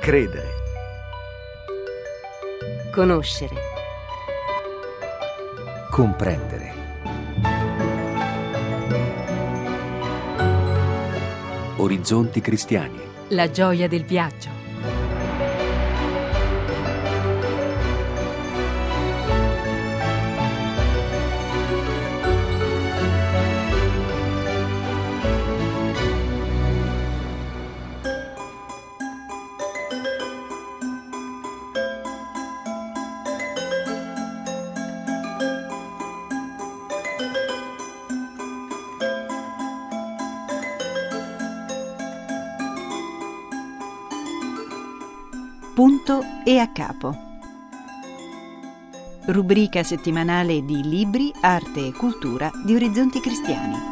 Credere. Conoscere. Comprendere. Orizzonti cristiani. La gioia del viaggio. Punto e a capo. Rubrica settimanale di libri, arte e cultura di Orizzonti Cristiani.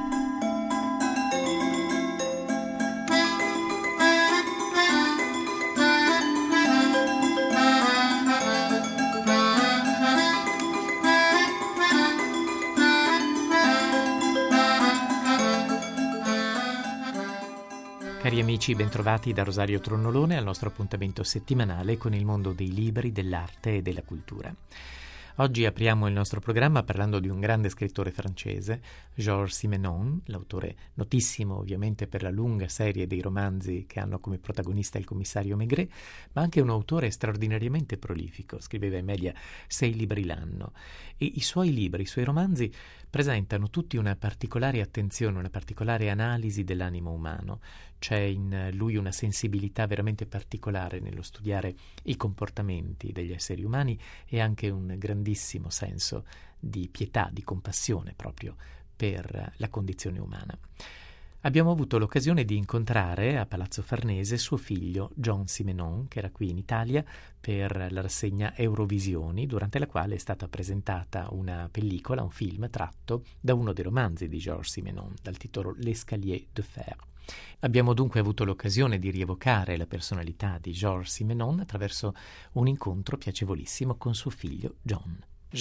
Cari amici, bentrovati da Rosario Tronnolone al nostro appuntamento settimanale con il mondo dei libri, dell'arte e della cultura. Oggi apriamo il nostro programma parlando di un grande scrittore francese, Georges Simenon, l'autore notissimo ovviamente per la lunga serie dei romanzi che hanno come protagonista il commissario Maigret, ma anche un autore straordinariamente prolifico, scriveva in media 6 libri l'anno, e i suoi romanzi presentano tutti una particolare attenzione, una particolare analisi dell'animo umano. C'è in lui una sensibilità veramente particolare nello studiare i comportamenti degli esseri umani e anche un grandissimo senso di pietà, di compassione proprio per la condizione umana. Abbiamo avuto l'occasione di incontrare a Palazzo Farnese suo figlio John Simenon, che era qui in Italia per la rassegna Eurovisioni, durante la quale è stata presentata una pellicola, un film tratto da uno dei romanzi di Georges Simenon, dal titolo L'Escalier de Fer. Abbiamo dunque avuto l'occasione di rievocare la personalità di Georges Simenon attraverso un incontro piacevolissimo con suo figlio John.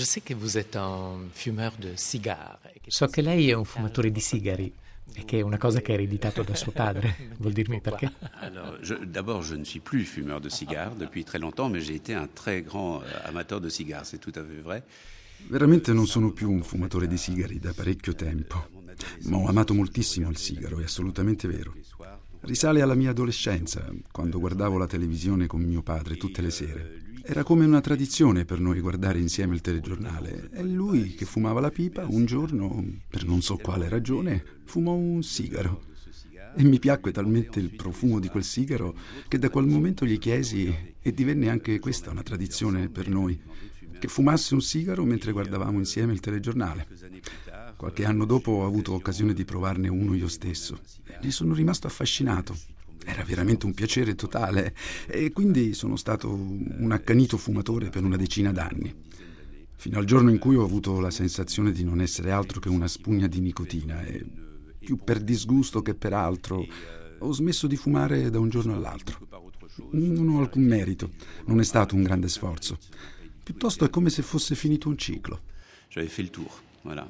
So che lei è un fumatore di sigari e che è una cosa che ha ereditato da suo padre. Vuol dirmi perché? D'abord, je ne suis plus fumeur de cigares depuis très longtemps, mais j'ai été un très grand amateur de cigares, c'est tout à fait vrai. Veramente non sono più un fumatore di sigari da parecchio tempo, ma ho amato moltissimo il sigaro, è assolutamente vero. Risale alla mia adolescenza, quando guardavo la televisione con mio padre tutte le sere. Era come una tradizione per noi guardare insieme il telegiornale e lui, che fumava la pipa, un giorno, per non so quale ragione, fumò un sigaro. E mi piacque talmente il profumo di quel sigaro che da quel momento gli chiesi, e divenne anche questa una tradizione per noi, che fumasse un sigaro mentre guardavamo insieme il telegiornale. Qualche anno dopo ho avuto occasione di provarne uno io stesso. Ne sono rimasto affascinato. Era veramente un piacere totale e quindi sono stato un accanito fumatore per una decina d'anni. Fino al giorno in cui ho avuto la sensazione di non essere altro che una spugna di nicotina e, più per disgusto che per altro, ho smesso di fumare da un giorno all'altro. Non ho alcun merito, non è stato un grande sforzo. Piuttosto è come se fosse finito un ciclo. J'avais fait le tour, voilà.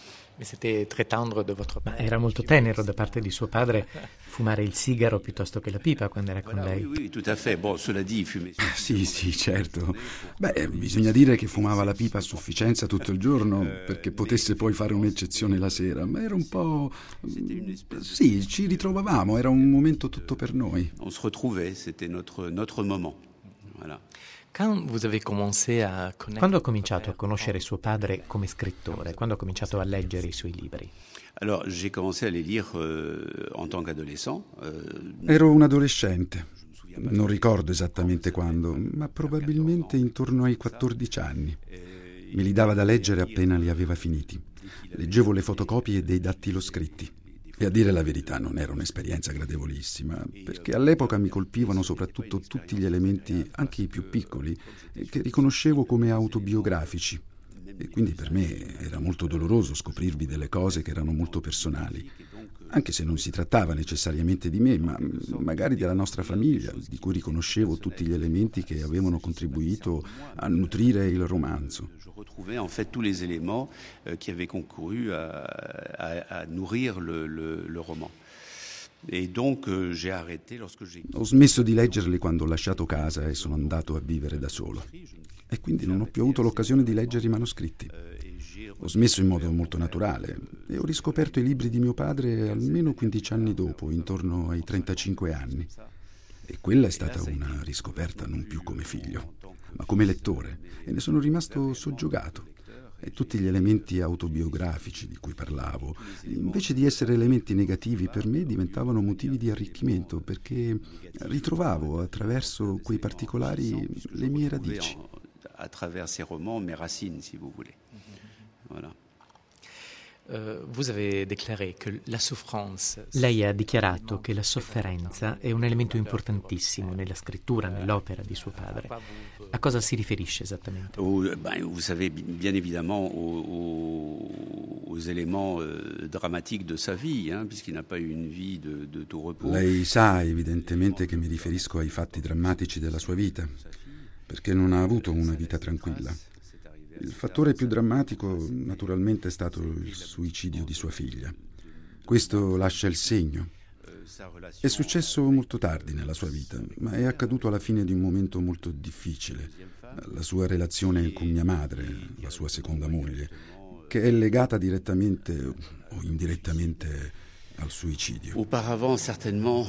Ma era molto tenero da parte di suo padre fumare il sigaro piuttosto che la pipa quando era con lei. Oui, tout à fait. Bon, cela dit, il fumait. Sì, certo. Bisogna dire che fumava la pipa a sufficienza tutto il giorno perché potesse poi fare un'eccezione la sera, ma era un po'... Sì, ci ritrovavamo, era un momento tutto per noi. On se retrouvait, c'était notre moment. Voilà. Quando ha cominciato a conoscere suo padre come scrittore? Quando ha cominciato a leggere i suoi libri? Alors, j'ai commencé à les lire en tant qu'adolescent. Ero un adolescente. Non ricordo esattamente quando, ma probabilmente intorno ai 14 anni. Me li dava da leggere appena li aveva finiti. Leggevo le fotocopie dei dattiloscritti. E a dire la verità non era un'esperienza gradevolissima, perché all'epoca mi colpivano soprattutto tutti gli elementi, anche i più piccoli, che riconoscevo come autobiografici. E quindi per me era molto doloroso scoprirvi delle cose che erano molto personali, anche se non si trattava necessariamente di me, ma magari della nostra famiglia, di cui riconoscevo tutti gli elementi che avevano contribuito a nutrire il romanzo. Retrouvais en fait tous les éléments qui avaient concouru à nourrir le roman. Ho smesso di leggerli quando ho lasciato casa e sono andato a vivere da solo. E quindi non ho più avuto l'occasione di leggere i manoscritti. Ho smesso in modo molto naturale e ho riscoperto i libri di mio padre almeno 15 anni dopo, intorno ai 35 anni. E quella è stata una riscoperta non più come figlio, ma come lettore, e ne sono rimasto soggiogato. E tutti gli elementi autobiografici di cui parlavo, invece di essere elementi negativi per me, diventavano motivi di arricchimento, perché ritrovavo attraverso quei particolari le mie radici. À travers ces romans, mes racines, si vous voulez. Voilà. Vous avez déclaré que la souffrance. Lei ha dichiarato che la sofferenza è un elemento importantissimo nella scrittura, nell'opera di suo padre. A cosa si riferisce esattamente? Vous savez, bien évidemment, aux éléments dramatiques de sa vie, puisqu'il n'a pas eu une vie de tout repos. Lei sa evidentemente che mi riferisco ai fatti drammatici della sua vita, perché non ha avuto una vita tranquilla. Il fattore più drammatico naturalmente è stato il suicidio di sua figlia. Questo lascia il segno. È successo molto tardi nella sua vita, ma è accaduto alla fine di un momento molto difficile. La sua relazione con mia madre, la sua seconda moglie, che è legata direttamente o indirettamente al suicidio. Auparavant, certainement,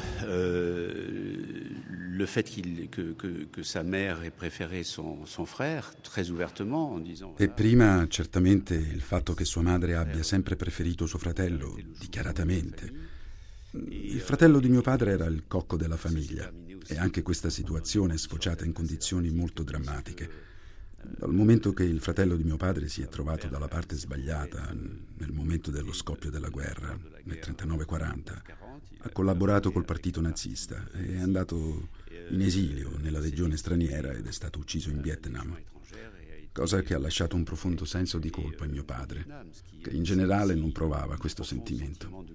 le fait que sa mère ait préféré son frère, très ouvertement, en disant... E prima, certamente, il fatto che sua madre abbia sempre preferito suo fratello, dichiaratamente. Il fratello di mio padre era il cocco della famiglia, e anche questa situazione è sfociata in condizioni molto drammatiche. Dal momento che il fratello di mio padre si è trovato dalla parte sbagliata nel momento dello scoppio della guerra, nel 39-40, ha collaborato col partito nazista, è andato in esilio nella legione straniera ed è stato ucciso in Vietnam, cosa che ha lasciato un profondo senso di colpa in mio padre, che in generale non provava questo sentimento.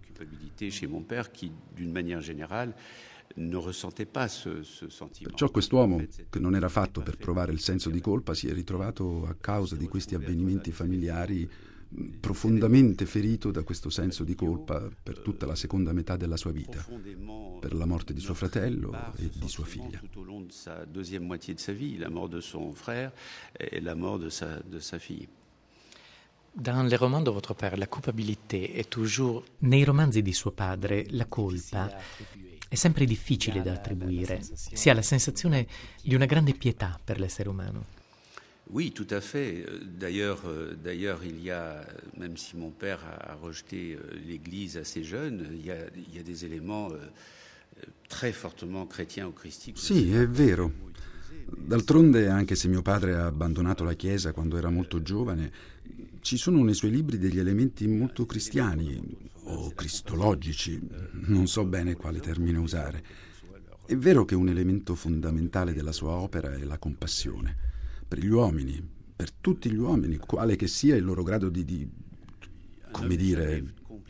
Perciò quest'uomo, che non era fatto per provare il senso di colpa, si è ritrovato a causa di questi avvenimenti familiari profondamente ferito da questo senso di colpa per tutta la seconda metà della sua vita, per la morte di suo fratello e di sua figlia. Tout au long de sa deuxième moitié de sa vie, la mort de son frère et la mort de sa fille. Dans les romans de votre père, la culpabilité est toujours... Nei romanzi di suo padre, la colpa è sempre difficile da attribuire. Si ha la sensazione di una grande pietà per l'essere umano. Oui, tout à fait. D'ailleurs, il y a, même si mon père a rejeté l'Église assez jeune, il y a des éléments très fortement chrétiens ou christiques. Sì, è vero. D'altronde, anche se mio padre ha abbandonato la Chiesa quando era molto giovane, ci sono nei suoi libri degli elementi molto cristiani o cristologici, non so bene quale termine usare. È vero che un elemento fondamentale della sua opera è la compassione. Per gli uomini, per tutti gli uomini, quale che sia il loro grado come dire,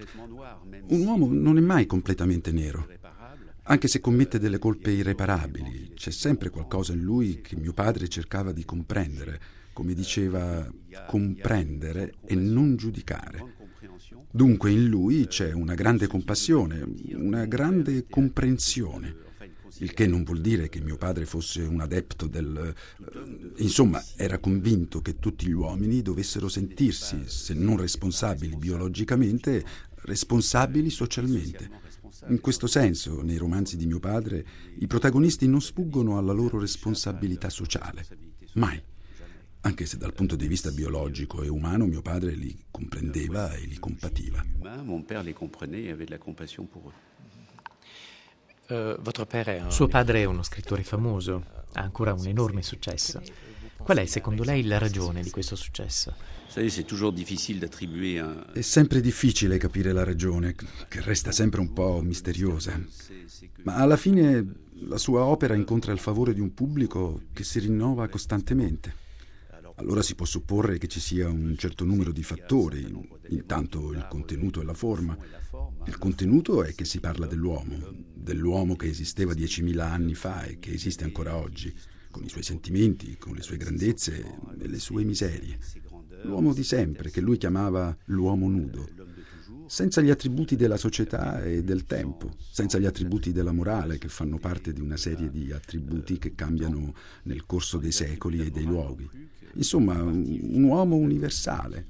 un uomo non è mai completamente nero, anche se commette delle colpe irreparabili. C'è sempre qualcosa in lui che mio padre cercava di comprendere, come diceva, comprendere e non giudicare. Dunque in lui c'è una grande compassione, una grande comprensione. Il che non vuol dire che mio padre fosse un adepto insomma, era convinto che tutti gli uomini dovessero sentirsi, se non responsabili biologicamente, responsabili socialmente. In questo senso, nei romanzi di mio padre, i protagonisti non sfuggono alla loro responsabilità sociale. Mai. Anche se dal punto di vista biologico e umano mio padre li comprendeva e li compativa. Mon père les comprenait et avait de la compassion pour eux. Suo padre è uno scrittore famoso, ha ancora un enorme successo. Qual è, secondo lei, la ragione di questo successo? C'est toujours difficile d'attribuer È sempre difficile capire la ragione, che resta sempre un po' misteriosa. Ma alla fine la sua opera incontra il favore di un pubblico che si rinnova costantemente. Allora si può supporre che ci sia un certo numero di fattori, intanto il contenuto e la forma. Il contenuto è che si parla dell'uomo che esisteva 10.000 anni fa e che esiste ancora oggi, con i suoi sentimenti, con le sue grandezze e le sue miserie. L'uomo di sempre, che lui chiamava l'uomo nudo. senza gli attributi della società e del tempo, senza gli attributi della morale che fanno parte di una serie di attributi che cambiano nel corso dei secoli e dei luoghi. Insomma, un uomo universale.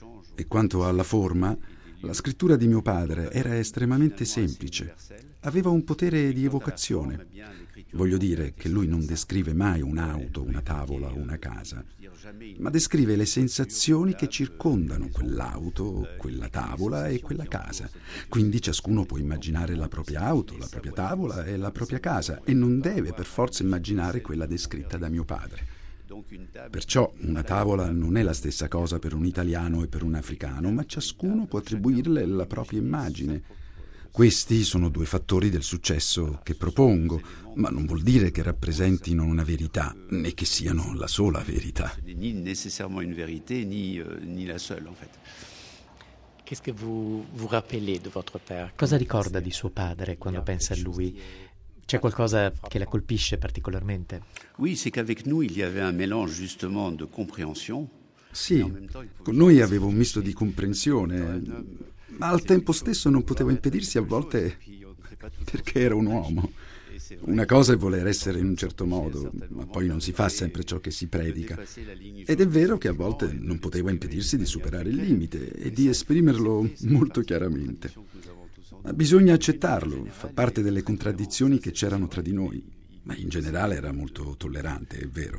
E quanto alla forma, la scrittura di mio padre era estremamente semplice. Aveva un potere di evocazione. Voglio dire che lui non descrive mai un'auto, una tavola o una casa, ma descrive le sensazioni che circondano quell'auto, quella tavola e quella casa. Quindi ciascuno può immaginare la propria auto, la propria tavola e la propria casa e non deve per forza immaginare quella descritta da mio padre. Perciò una tavola non è la stessa cosa per un italiano e per un africano, ma ciascuno può attribuirle la propria immagine. Questi sono due fattori del successo che propongo, ma non vuol dire che rappresentino una verità, né che siano la sola verità. Ni nécessairement une vérité, ni la seule, en fait. Qu'est-ce que vous rappelez de votre père? Cosa ricorda di suo padre quando pensa a lui? C'è qualcosa che la colpisce particolarmente? Oui, c'est qu'avec nous, il y avait un mélange justement de compréhension. Sì, con noi avevo un misto di comprensione, ma al tempo stesso non poteva impedirsi a volte perché era un uomo. Una cosa è voler essere in un certo modo, ma poi non si fa sempre ciò che si predica. Ed è vero che a volte non poteva impedirsi di superare il limite e di esprimerlo molto chiaramente. Ma bisogna accettarlo, fa parte delle contraddizioni che c'erano tra di noi, ma in generale era molto tollerante, è vero.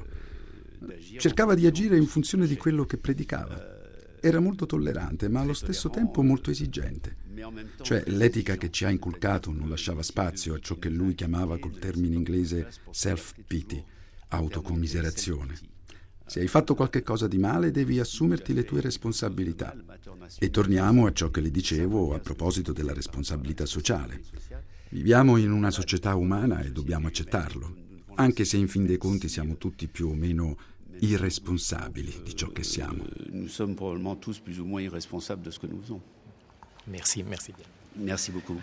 Cercava di agire in funzione di quello che predicava. Era molto tollerante, ma allo stesso tempo molto esigente. Cioè, l'etica che ci ha inculcato non lasciava spazio a ciò che lui chiamava col termine inglese self-pity, autocommiserazione. Se hai fatto qualche cosa di male, devi assumerti le tue responsabilità. E torniamo a ciò che le dicevo a proposito della responsabilità sociale. Viviamo in una società umana e dobbiamo accettarlo, anche se in fin dei conti siamo tutti più o meno irresponsabili di ciò che siamo. Nous sommes probablement tous plus ou moins irresponsables de ce que nous faisons. Merci bien. Merci beaucoup.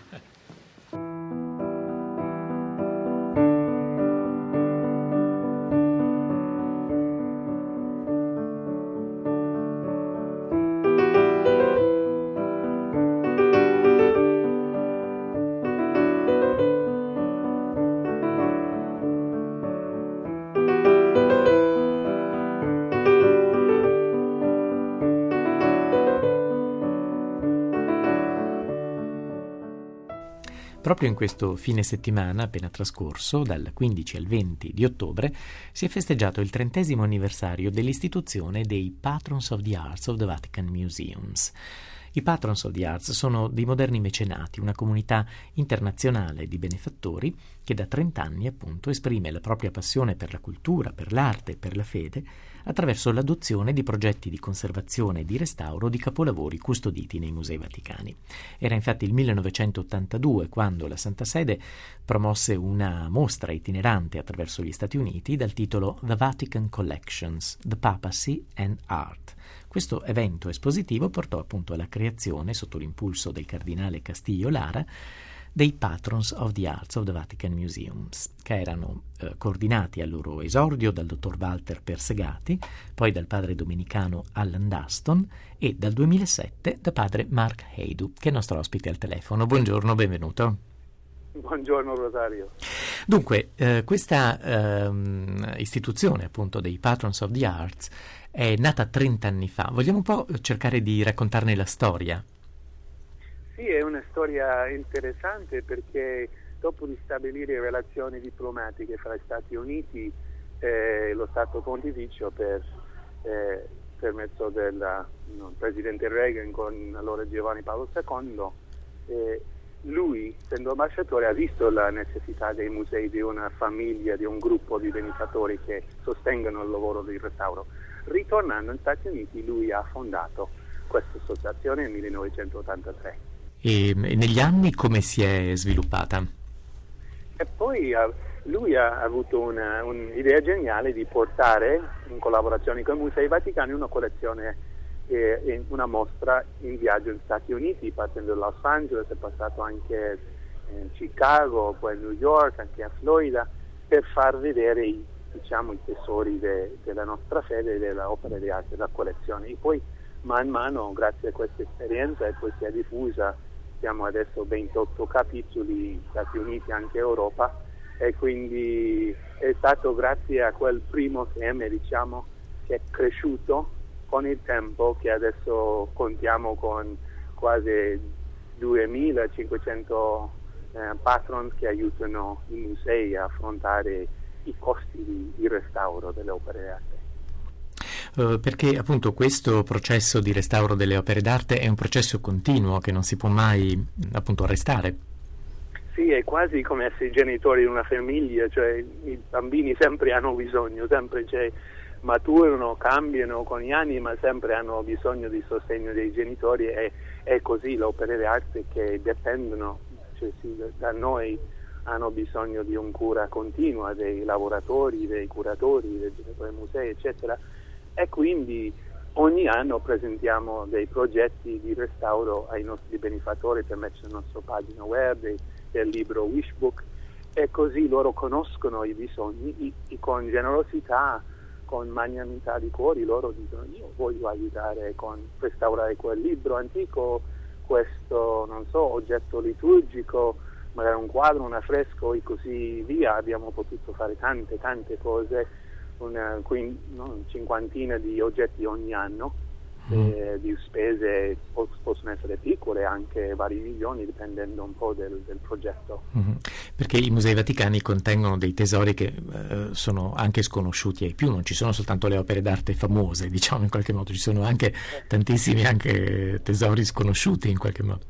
Proprio in questo fine settimana appena trascorso, dal 15 al 20 di ottobre, si è festeggiato il 30° anniversario dell'istituzione dei Patrons of the Arts of the Vatican Museums. I Patrons of the Arts sono dei moderni mecenati, una comunità internazionale di benefattori che da 30 anni appunto esprime la propria passione per la cultura, per l'arte e per la fede attraverso l'adozione di progetti di conservazione e di restauro di capolavori custoditi nei musei vaticani. Era infatti il 1982 quando la Santa Sede promosse una mostra itinerante attraverso gli Stati Uniti dal titolo The Vatican Collections, The Papacy and Art. Questo evento espositivo portò appunto alla creazione, sotto l'impulso del cardinale Castillo Lara, dei Patrons of the Arts of the Vatican Museums, che erano coordinati al loro esordio dal dottor Walter Persegati, poi dal padre domenicano Alan Duston e dal 2007 da padre Mark Heidu, che è nostro ospite al telefono. Buongiorno, benvenuto. Buongiorno Rosario. Dunque, questa istituzione appunto dei Patrons of the Arts è nata 30 anni fa. Vogliamo un po' cercare di raccontarne la storia? Sì, è una storia interessante perché dopo di stabilire relazioni diplomatiche fra gli Stati Uniti e lo Stato Pontificio per mezzo del presidente Reagan con allora Giovanni Paolo II, lui, essendo ambasciatore, ha visto la necessità dei musei di una famiglia, di un gruppo di benefattori che sostengono il lavoro di restauro. Ritornando negli Stati Uniti, lui ha fondato questa associazione nel 1983. E negli anni come si è sviluppata? E poi lui ha avuto un'idea geniale di portare, in collaborazione con i Musei Vaticani, una collezione una mostra in viaggio negli Stati Uniti, partendo da Los Angeles, è passato anche in Chicago, poi a New York, anche a Florida, per far vedere i tesori della nostra fede e delle opere di arte della collezione. E poi man mano, grazie a questa esperienza, e poi si è diffusa. Siamo adesso 28 capitoli, Stati Uniti, anche Europa, e quindi è stato grazie a quel primo seme, diciamo, che è cresciuto con il tempo, che adesso contiamo con quasi 2500 patrons che aiutano i musei a affrontare i costi di restauro delle opere d'arte. Perché appunto questo processo di restauro delle opere d'arte è un processo continuo che non si può mai appunto arrestare. Sì, è quasi come essere genitori di una famiglia, cioè i bambini sempre hanno bisogno, sempre maturano, cambiano con gli anni, ma sempre hanno bisogno di sostegno dei genitori, e è così le opere d'arte che dipendono, cioè, sì, da noi hanno bisogno di una cura continua dei lavoratori, dei curatori, dei musei, eccetera. E quindi ogni anno presentiamo dei progetti di restauro ai nostri benefattori per mettere sulla nostra pagina web del libro Wishbook, e così loro conoscono i bisogni e con generosità, con magnanimità di cuori, loro dicono: io voglio aiutare con restaurare quel libro antico, questo, non so, oggetto liturgico, magari un quadro, un affresco e così via. Abbiamo potuto fare tante cose, una cinquantina di oggetti ogni anno, di spese possono essere piccole, anche vari milioni, dipendendo un po' del progetto. Perché i musei vaticani contengono dei tesori che sono anche sconosciuti ai più, non ci sono soltanto le opere d'arte famose, diciamo, in qualche modo, ci sono anche tantissimi anche tesori sconosciuti in qualche modo.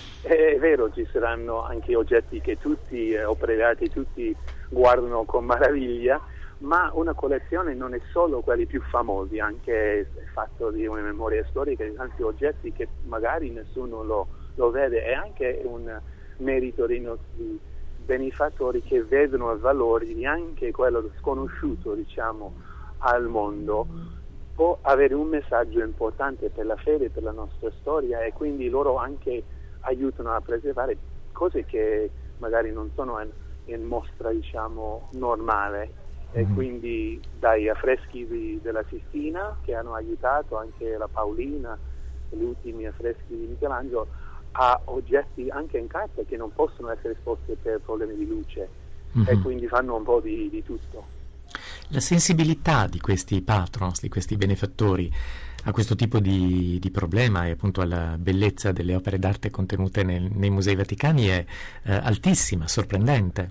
È vero, ci saranno anche oggetti che opere d'arte tutti guardano con meraviglia, ma una collezione non è solo quelli più famosi, anche è fatto di una memoria storica di tanti oggetti che magari nessuno lo vede. È anche un merito dei nostri benefattori che vedono il valore di anche quello sconosciuto, diciamo, al mondo, può avere un messaggio importante per la fede, per la nostra storia, e quindi loro anche aiutano a preservare cose che magari non sono in mostra, diciamo, normale. E quindi dai affreschi della Sistina, che hanno aiutato, anche la Paolina, gli ultimi affreschi di Michelangelo, a oggetti anche in carta che non possono essere esposti per problemi di luce, e quindi fanno un po' di tutto. La sensibilità di questi patrons, di questi benefattori a questo tipo di problema e appunto alla bellezza delle opere d'arte contenute nei musei vaticani è altissima, sorprendente.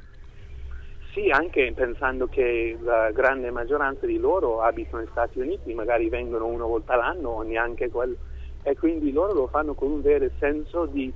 Sì, anche pensando che la grande maggioranza di loro abitano negli Stati Uniti, magari vengono una volta all'anno o neanche quello, e quindi loro lo fanno con un vero senso di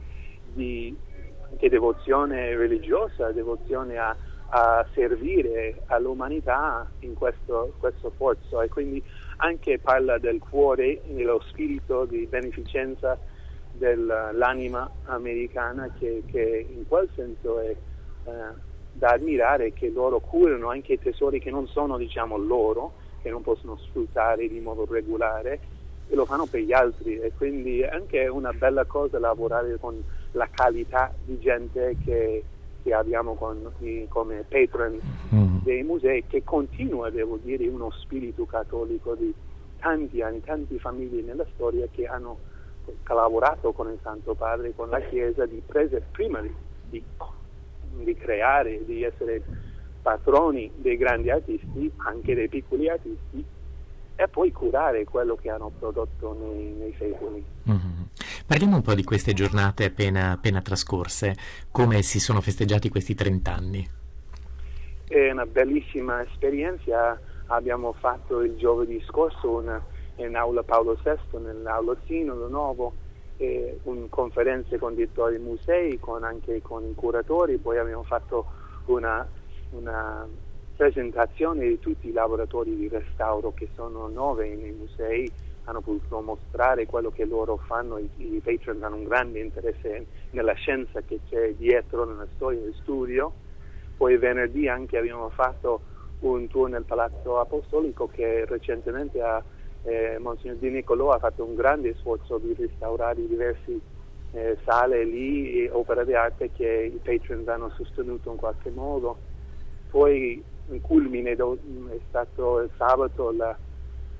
devozione religiosa, devozione a servire all'umanità in questo sforzo, e quindi anche parla del cuore e dello spirito di beneficenza dell'anima americana, che in quel senso è da ammirare, che loro curano anche i tesori che non sono, diciamo, loro, che non possono sfruttare di modo regolare, e lo fanno per gli altri. E quindi è anche una bella cosa lavorare con la qualità di gente che abbiamo come patron dei musei, che continua, devo dire, uno spirito cattolico di tanti anni, tante famiglie nella storia che hanno collaborato con il Santo Padre, con la Chiesa, prima di creare, di essere patroni dei grandi artisti, anche dei piccoli artisti, e poi curare quello che hanno prodotto nei secoli. Parliamo un po' di queste giornate appena trascorse, come si sono festeggiati questi 30 anni. È una bellissima esperienza. Abbiamo fatto il giovedì scorso in Aula Paolo VI, nell'Aula Sinodo Nuovo, una conferenza con direttori di musei, anche con i curatori. Poi abbiamo fatto una presentazione di tutti i lavoratori di restauro, che sono 9 nei musei, hanno potuto mostrare quello che loro fanno. I patrons hanno un grande interesse nella scienza che c'è dietro, nella storia del studio. Poi venerdì anche abbiamo fatto un tour nel Palazzo Apostolico, che recentemente Monsignor Di Niccolò ha fatto un grande sforzo di restaurare diverse sale lì, e opere di arte che i patrons hanno sostenuto in qualche modo. Poi il culmine è stato il sabato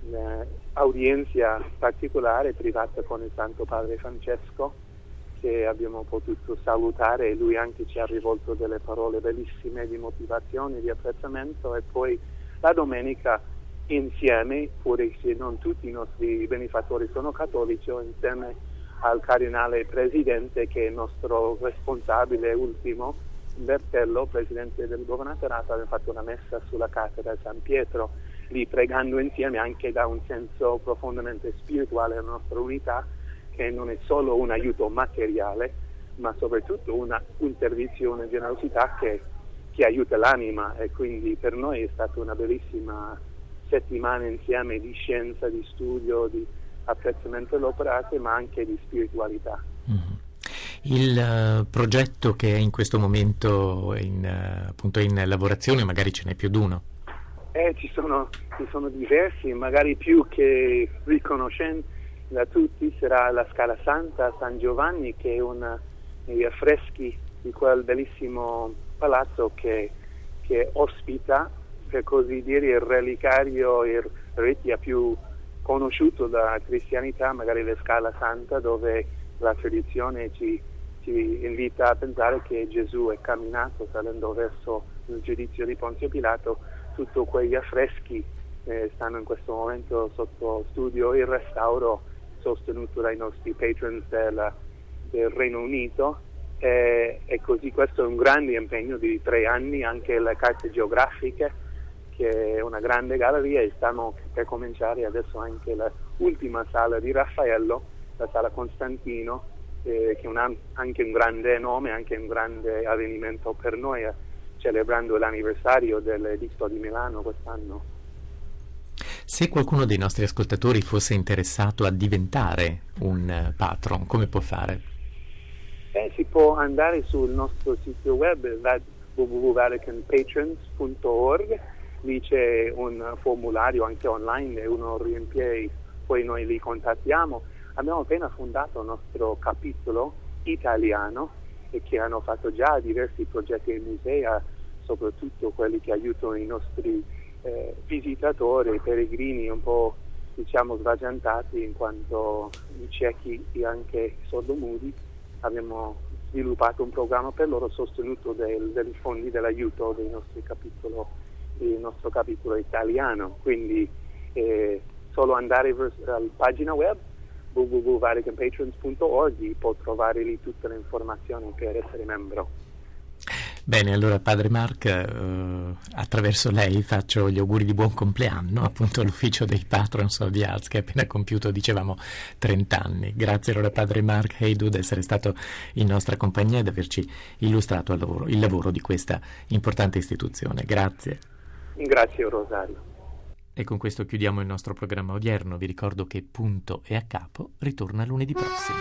un'audienza particolare privata con il Santo Padre Francesco, che abbiamo potuto salutare, e lui anche ci ha rivolto delle parole bellissime di motivazione, di apprezzamento, e poi la domenica insieme, pure se non tutti i nostri benefattori sono cattolici, insieme al cardinale presidente, che è il nostro responsabile ultimo, Bertello, presidente del governatorato, abbiamo fatto una messa sulla cattedra San Pietro, lì pregando insieme anche da un senso profondamente spirituale alla nostra unità, che non è solo un aiuto materiale, ma soprattutto un servizio, una generosità che aiuta l'anima, e quindi per noi è stata una bellissima settimana insieme di scienza, di studio, di apprezzamento dell'operato, ma anche di spiritualità. Il progetto che è in questo momento appunto in lavorazione, magari ce n'è più di uno? Ci sono diversi, magari più che riconoscenti da tutti sarà la Scala Santa San Giovanni, che è degli affreschi di quel bellissimo palazzo che ospita, per così dire, il relicario, il retia più conosciuto dalla cristianità, magari la Scala Santa, dove la tradizione ci invita a pensare che Gesù è camminato salendo verso il giudizio di Ponzio Pilato. Tutti quegli affreschi stanno in questo momento sotto studio e restauro, sostenuto dai nostri patrons del Regno Unito, e così questo è un grande impegno di 3 anni. Anche le carte geografiche, che è una grande galleria, e stiamo per cominciare adesso anche l'ultima sala di Raffaello, la sala Costantino, che è anche un grande nome, anche un grande avvenimento per noi, celebrando l'anniversario dell'Editto di Milano quest'anno. Se qualcuno dei nostri ascoltatori fosse interessato a diventare un patron, come può fare? Si può andare sul nostro sito web www.vaticanpatrons.org, lì c'è un formulario anche online e uno riempie, poi noi li contattiamo. Abbiamo appena fondato il nostro capitolo italiano, e che hanno fatto già diversi progetti in musei, soprattutto quelli che aiutano i nostri visitatori, peregrini un po' sbagiantati in quanto ciechi e anche sordomudi. Abbiamo sviluppato un programma per loro, sostenuto dai fondi dell'aiuto del nostro capitolo italiano. Quindi solo andare alla pagina web www.vaticanpatrons.org, può trovare lì tutte le informazioni per essere membro. Bene, allora Padre Mark, attraverso lei faccio gli auguri di buon compleanno appunto all'ufficio dei Patrons of the Arts, che ha appena compiuto, dicevamo, 30 anni. Grazie allora Padre Mark Haydoux di essere stato in nostra compagnia e di averci illustrato il lavoro di questa importante istituzione. Grazie. Grazie Rosario. E con questo chiudiamo il nostro programma odierno. Vi ricordo che Punto e a Capo ritorna lunedì prossimo.